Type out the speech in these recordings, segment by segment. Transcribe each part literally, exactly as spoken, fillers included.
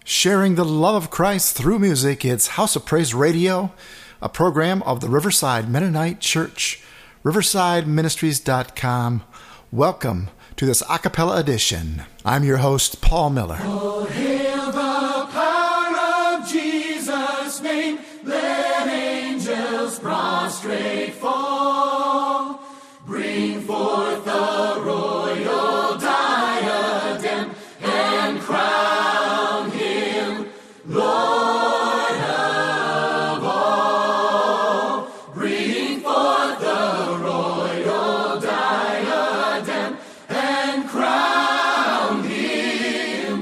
Sharing the love of Christ through music, it's House of Praise Radio, a program of the Riverside Mennonite Church, riverside ministries dot com. Welcome to this a cappella edition. I'm your host, Paul Miller. Oh, hail the power of Jesus' name, let angels prostrate fall. Bring forth the royal diadem and crown him Lord of all. Bring forth the royal diadem and crown him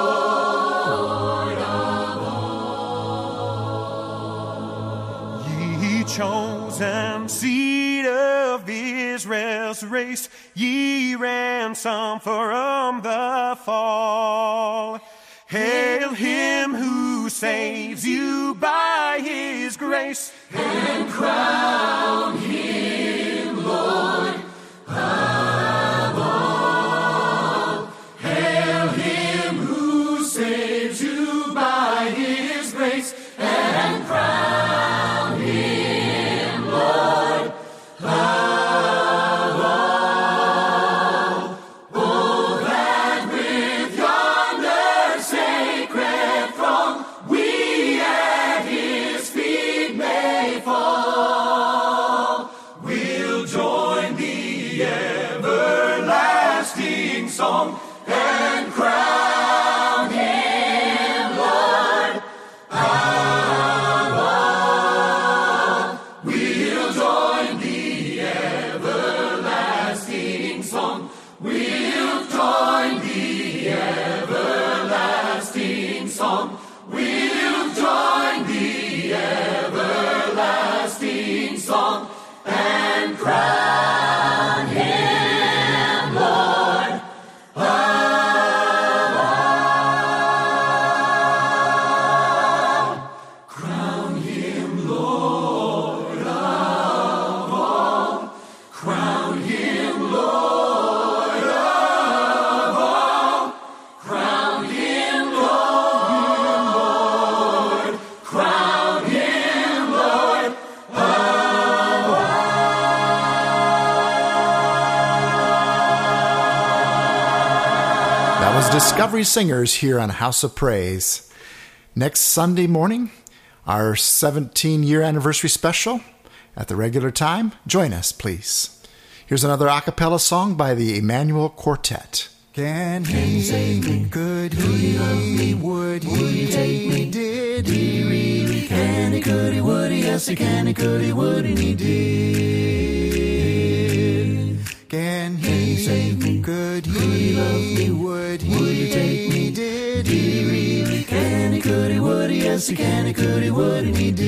Lord of all. Ye chosen seed of Israel's race, ye ransom from the fall. Hail him who saves you by his grace, and crown him Lord of all. Hail him who saves you by his grace, and crown him Lord of all. Oh, that with yonder sacred throng we at his feet may fall. We'll join the everlasting song and crown him Lord of all. We'll join the everlasting song. We'll join the everlasting song. We'll join the everlasting song and crown him Lord of all. Crown him Lord of all. Crown him Lord of all. Crown him Lord. Crown him Lord of all. That was Discovery Singers here on House of Praise. Next Sunday morning, our seventeen-year anniversary special at the regular time. Join us, please. Here's another a cappella song by the Emmanuel Quartet. Can he save me? Could he love me? Would he take me? Did he really? Can he? Could he? Would he? Yes, he can. He could. He would, and he did. Can he save me? Could he love me? Would he take me? Did he really? Can he? Could he? Would he? Yes, he can. He could. He would, and he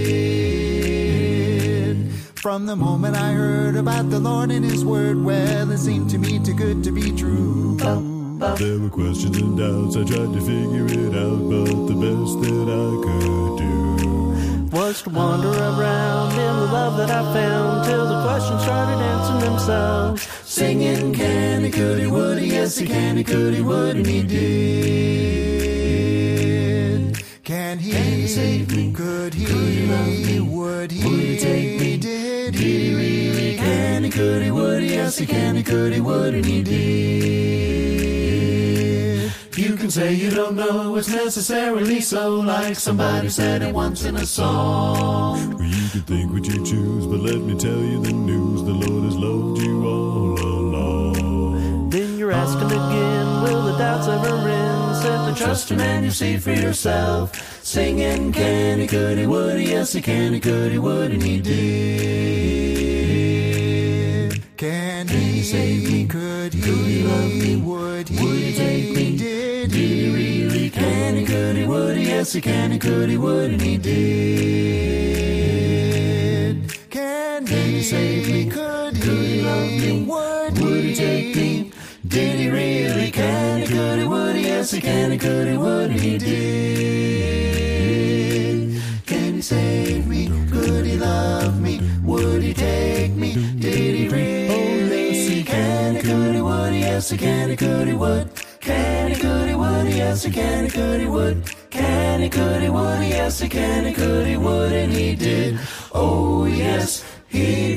did. From the moment I heard about the Lord and his word, well, it seemed to me too good to be true. There were questions and doubts, I tried to figure it out, but the best that I could do was to wander around in the love that I found till the questions started answering themselves. Singing, can he, could he, would he, yes he can, he could, he would, and he did. Can he, can he save me? Could he, could he love me? Would he, would he take me? Did he really? Can he, could he, would he, yes he can, he could, he would, and he did. You can say you don't know it's necessarily so, like somebody said it once in a song. Well, you could think what you choose, but let me tell you the news, the Lord has loved you all along. Then you're asking again, will the doubts ever end? Simply Trust him and you see for yourself. Singing, can he, could he, would he, yes he can, he could, he would, and he did. Can he save me? Could he, could he love me? Would he, would he take me? Did he really? Can he, could he, would he, yes he can, he could, he would, and he did. Can he save me? Could he love me? Would, would he take me? Did he really? Can he, could he, would he, yes he can, he could, he would, and he did. Can he save me? Could he love me? Would he take me? Did he really? Can he, could he, would he, yes he can, he could, he would. Can he, could he, would he, yes yes, he can, he could, he would. Can he, could, he would, yes, he can, he could, he would, and he did. Oh, yes, he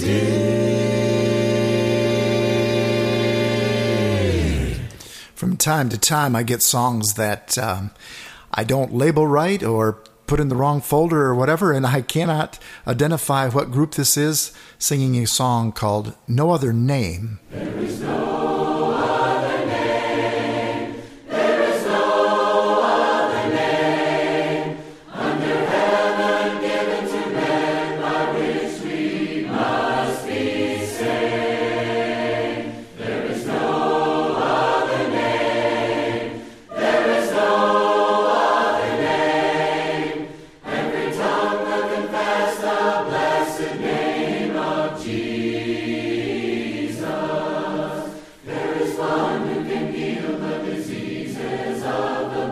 did. From time to time, I get songs that um, I don't label right or put in the wrong folder or whatever, and I cannot identify what group this is singing a song called No Other Name. There is no other name. There is no other name under heaven given to men by which we must be saved. There is no other name. There is no other name. Every tongue will confess the blessed name of Jesus. There is one who can heal the diseases of the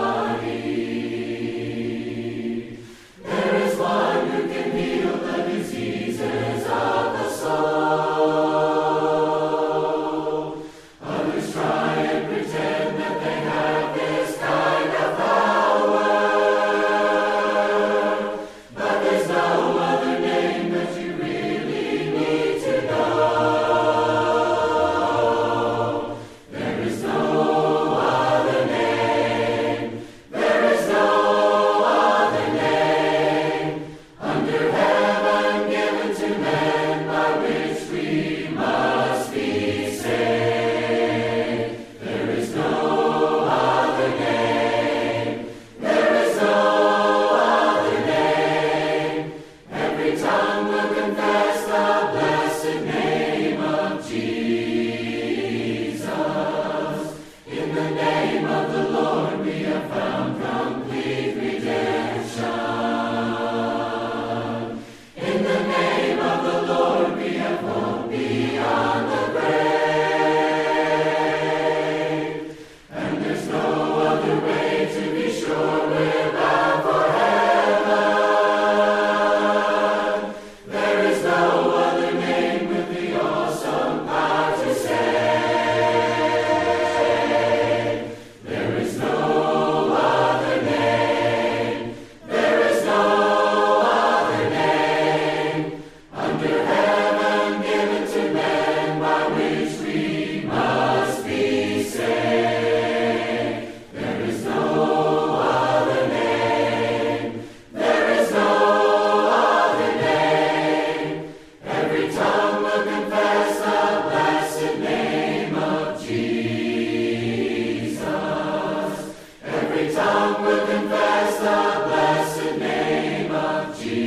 body. There is one who can heal the diseases of the soul. Others try and pretend that they have this kind of power, but there's no other name that you really need to know. There is no other name. There is no other name under heaven given to men by which we must be saved. There is no other name. There is no other name. Every tongue will confess the blessed name of Jesus. In the name of the Lord we have found complete redemption. In the name of the Lord we have hope beyond the grave. And there's no other way to be sure we're bound for heaven. There is no other name with the awesome power to save. There is no other name. There is no other name under heaven given to men by which we must be saved. There is no other name. There is no other name. Every tongue will confess the blessed name of Jesus. Every tongue will confess the blessed name of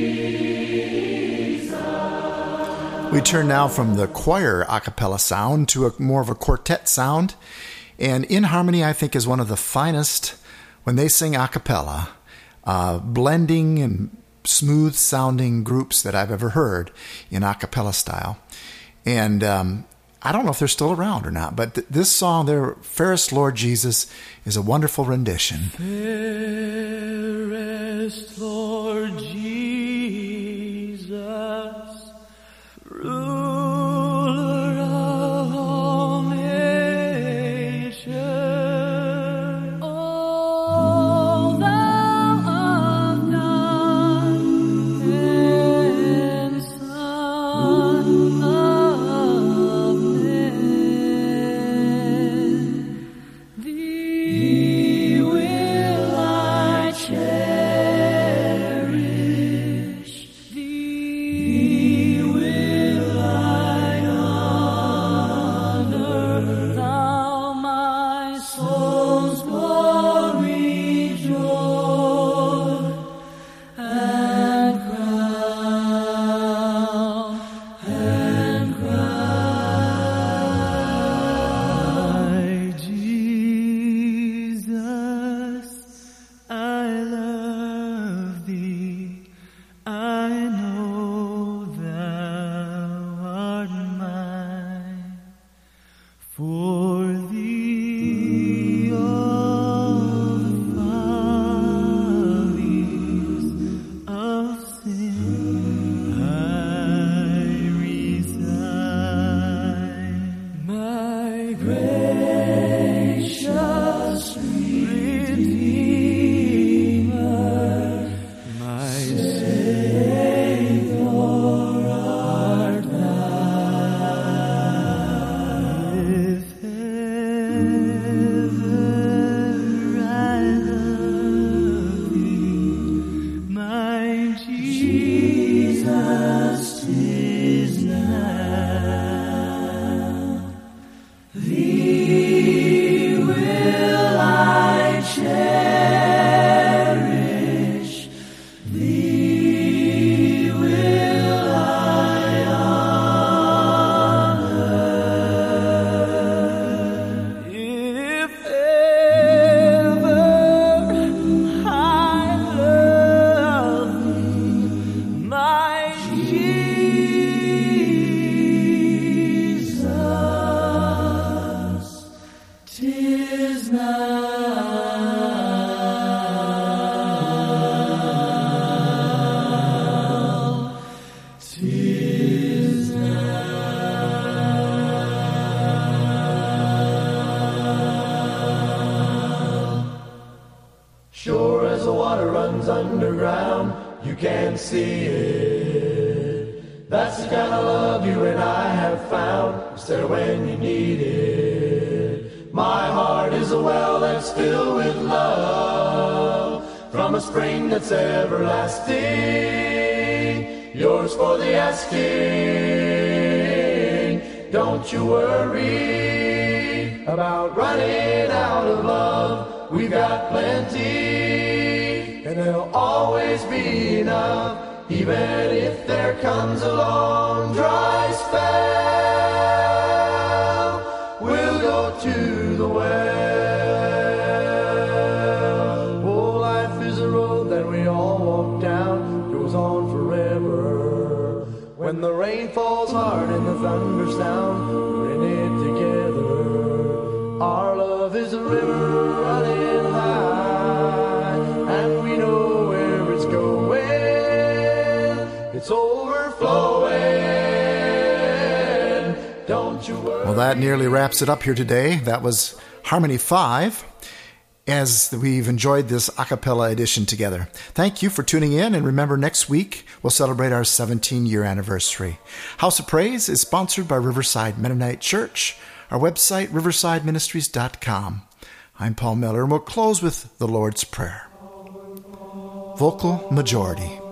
Jesus. We turn now from the choir a cappella sound to a more of a quartet sound. And In Harmony, I think, is one of the finest when they sing a cappella, uh, blending and smooth sounding groups that I've ever heard in a cappella style. And um, I don't know if they're still around or not, but th- this song, their Fairest Lord Jesus, is a wonderful rendition. Fairest Lord Jesus, ruler of all nations, all thou art done, and Son of man, thee will I cherish. Sure as the water runs underground, you can see it. That's the kind of love you and I have found, instead of when you need it. My heart is a well that's filled with love, from a spring that's everlasting, yours for the asking. Don't you worry about running out of love, we've got plenty, and there'll always be enough, even if there comes a long dry spell. We'll go to the well. Oh, life is a road that we all walk down, goes on forever. When the rain falls hard and the thunder sound, we're in it together. Our love is a river running high, and we know where it's going. It's overflowing. Don't you worry. Well, that nearly wraps it up here today. That was Harmony five, as we've enjoyed this a cappella edition together. Thank you for tuning in, and remember, next week we'll celebrate our seventeen-year anniversary. House of Praise is sponsored by Riverside Mennonite Church. Our website, riverside ministries dot com. I'm Paul Miller, and we'll close with the Lord's Prayer. Vocal majority.